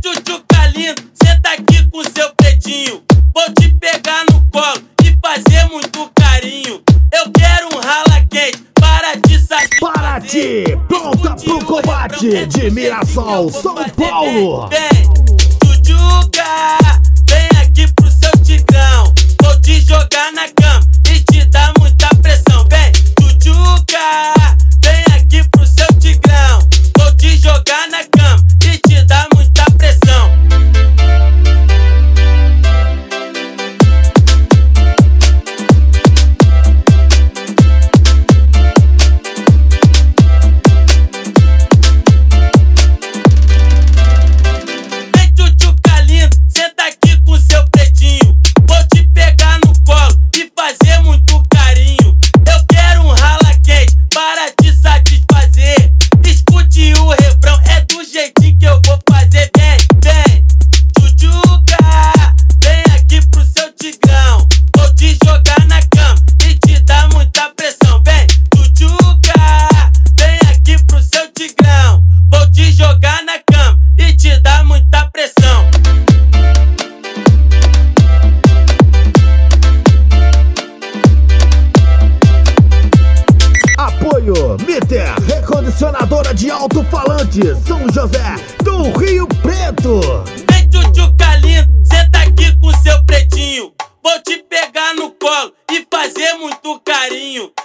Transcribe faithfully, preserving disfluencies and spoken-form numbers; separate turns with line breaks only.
tchutchuca lindo, senta aqui com seu pretinho. Vou te pegar no colo e fazer muito carinho. Eu quero um rala quente para te satisfazer.
Paraty, pronta pro combate de Mirassol, São Paulo.
Vem, tchutchuca, vem aqui pro seu tigrão. Vou te jogar na cama e te dar muita pressão. Vem, tchutchuca, vem aqui pro seu tigrão. Vou te jogar na cama e te dar muita pressão. Vem, tchutchuca lindo, senta aqui com seu pretinho. Vou te pegar no colo e fazer muito carinho. Eu quero um rala quente para te satisfazer. Escute o refrão, é do jeitinho que eu vou fazer. Vem, vem, tchutchuca, vem aqui pro seu tigrão. Vou te jogar na cama e te dar muita pressão. Vem, tchutchuca, vem aqui pro seu tigrão. Vou te jogar na cama e te dar muita pressão.
Apoio Mitter, recondicionadora de alto-falante, São José do Rio Preto.
Vem, tchutchuca lindo, senta aqui com seu pretinho. Vou te pegar no colo e fazer muito carinho.